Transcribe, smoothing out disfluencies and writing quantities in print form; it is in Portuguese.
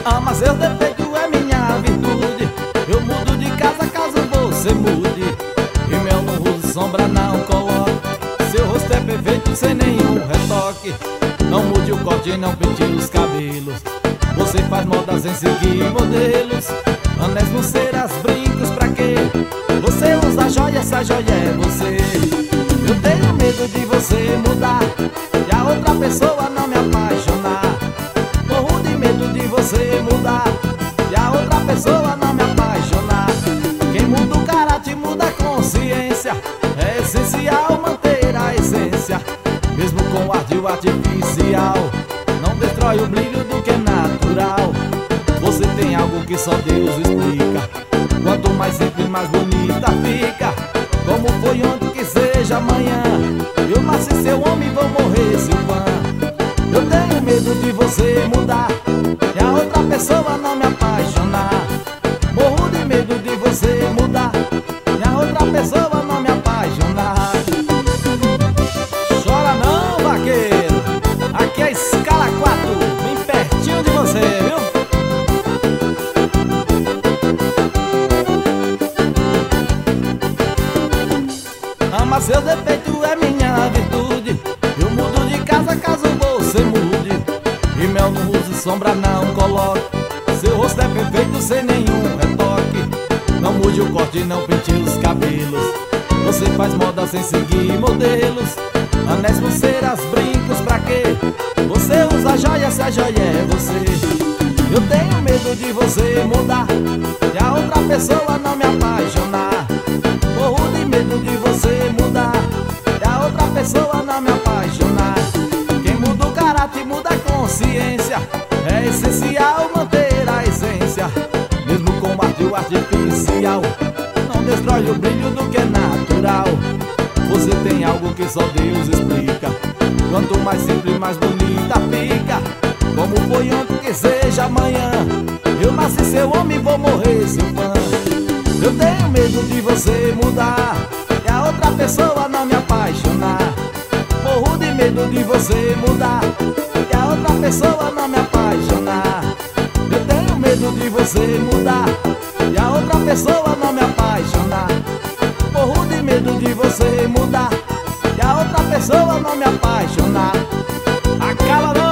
Ama seu defeito é minha virtude. Eu mudo de casa caso você mude. E mel no rosto, sombra não coloque. Seu rosto é perfeito sem nenhum retoque. Não mude o corte, não pinte os cabelos. Você faz moda sem seguir modelos. Anéis, pulseiras, brincos, pra quê? Você usa joia, essa joia é você. Eu tenho medo de você mudar e a outra pessoa não me apaixonar. Morro de medo de você mudar e a outra pessoa não me apaixonar. Quem muda o caráter muda a consciência. É essencial manter a essência, mesmo com ardil artificial. Não destrói o brilho do que é natural. Você tem algo que só Deus explica. Quanto mais simples, mais bonita fica. Como foi ontem, que seja amanhã. Eu nasci seu homem, vou morrer seu fã. Eu tenho medo de você mudar e a outra pessoa não me apaixonar. Morro de medo de você mudar e a outra pessoa não me apaixonar. Chora não, vaqueiro. Aqui é a escala 4, bem pertinho de você, viu? Ama seu defeito é minha virtude. Eu mudo de casa caso você mude. E mel no rosto, sombra não coloque. Seu rosto é perfeito sem nenhum retoque. Não mude o corte, não pinte os cabelos. Você faz moda sem seguir modelos. Anéis, pulseiras, brincos, pra quê? Você usa joia, se a joia é você. Eu tenho medo de você mudar e a outra pessoa não me apaixonar. Morro de medo de você mudar e a outra pessoa não me apaixonar. Quem muda o caráter muda a consciência. É essencial manter a essência, mesmo com ardil artificial. Não destrói o brilho do que é natural. Você tem algo que só Deus explica. Quanto mais simples, mais bonita fica. Como foi ontem, que seja amanhã. Eu nasci seu homem, vou morrer seu fã. Eu tenho medo de você mudar e a outra pessoa não me apaixonar. Morro de medo de você mudar e a outra pessoa não me apaixonar. Eu tenho medo de você mudar e a outra pessoa não me apaixonar. Morro de medo de você mudar e a outra pessoa não me apaixonar. Acaba não.